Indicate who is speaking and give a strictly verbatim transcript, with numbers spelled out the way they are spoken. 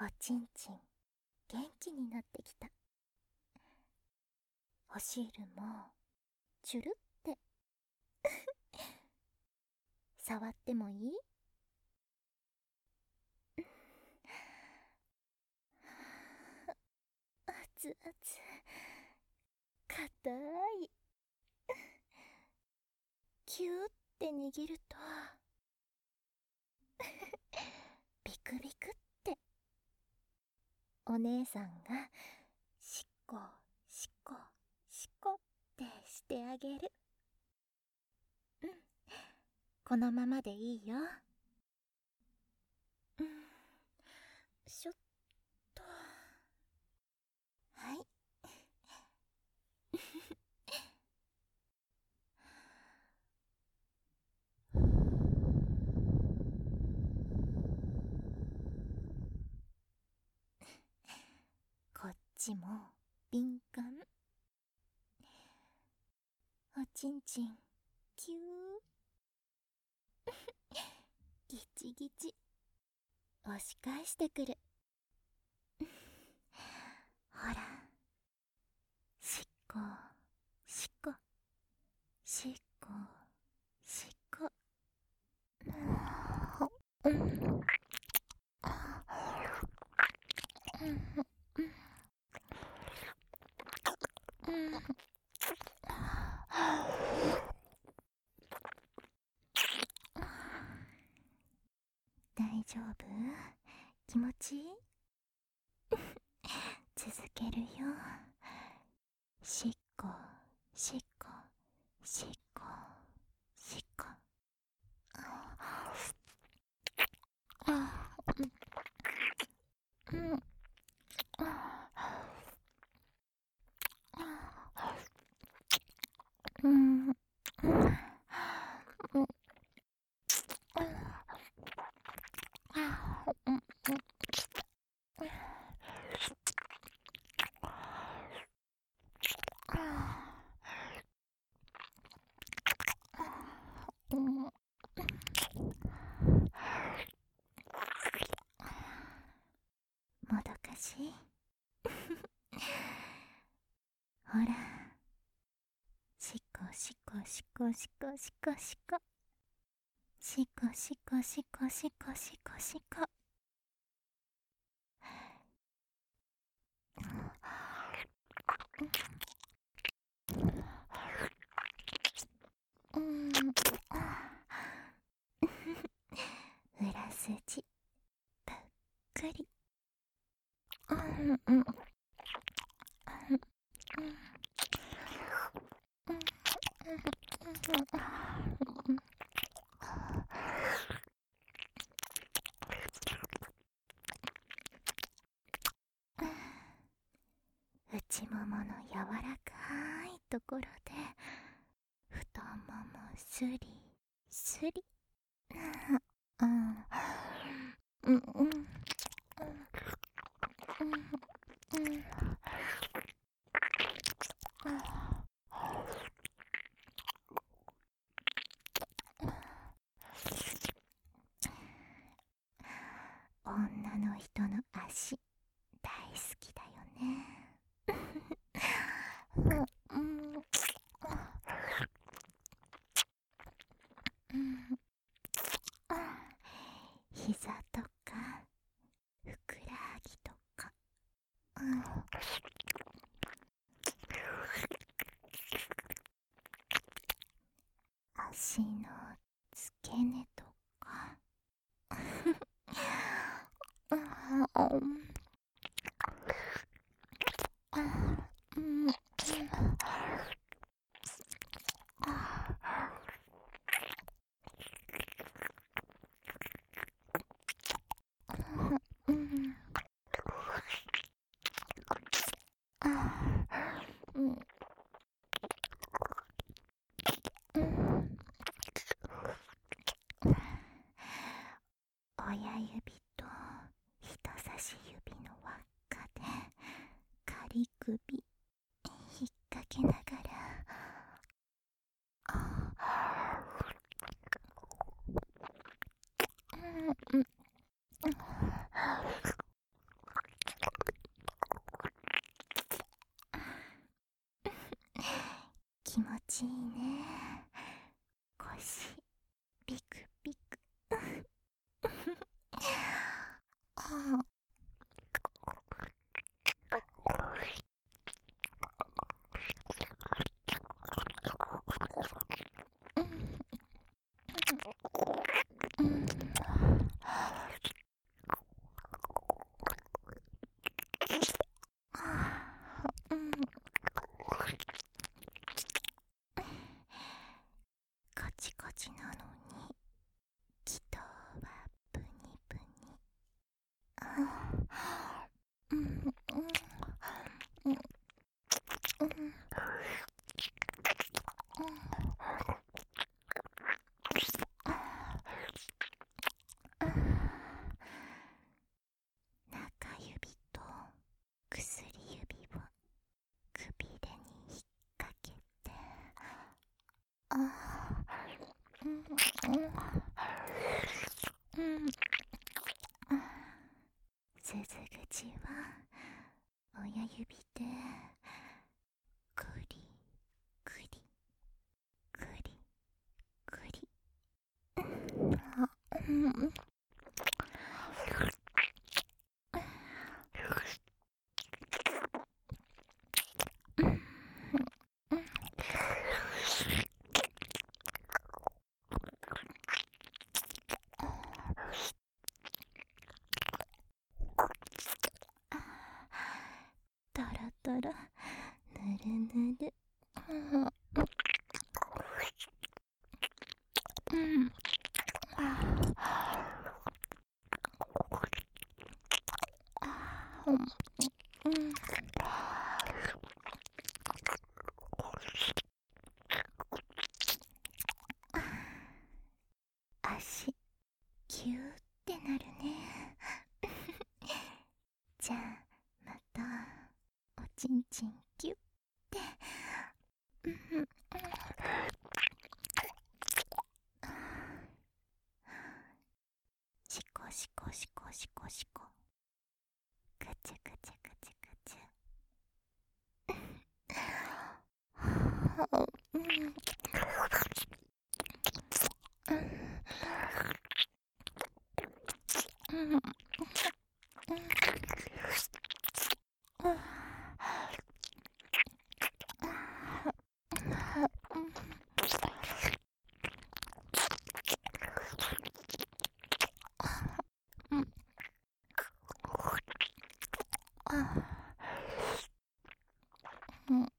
Speaker 1: おちんちん元気になってきた。おシールもチュルって触ってもいい？熱々硬い。キューって握るとビクビクってお姉さんがしっこしっこしっこってしてあげる。うん、このままでいいよ。うん、しょっと。はい。こっちも敏感。おちんちんキューギチギチ押し返してくる。ほら、しっこしっこしっこしっこ。うん、うん、大丈夫？気持ちいい？続けるよ。しっこしっこしっこしっこ。うん、うん、うん、うん、もどかしい。ほら、しっこしっこしっこしっこしっこしっこしっこしっこしっこしっこしっこしっこ。うん、裏筋ぷっくり。うん、うん、うん、内ももの柔らかいところで太ももスリスリ。うん、うん、うん、うん、うん、うん。女の人の足大好きだよね。うん、うん、うん、膝とかふくらはぎとか、うん、足の付け根とか。うん、うん、うん、うん、うん。親指と人差し指の輪っかで仮首引っ掛けながら、うん、うん、 気持ちいいね。腰ピクピクああカチカチなのに気筒はプニプニ。ああうんうんうんうん中指と薬指をくびれに引っ掛けて、ああうんうんうん鈴口は親指でくりくりくりくりあうんトロトロぬるぬるうんうんああうん足キューってなるねじゃあまたおちんちんキュッてうんシコシコシコシコシコガチャガチャガチャガチャうんうんうん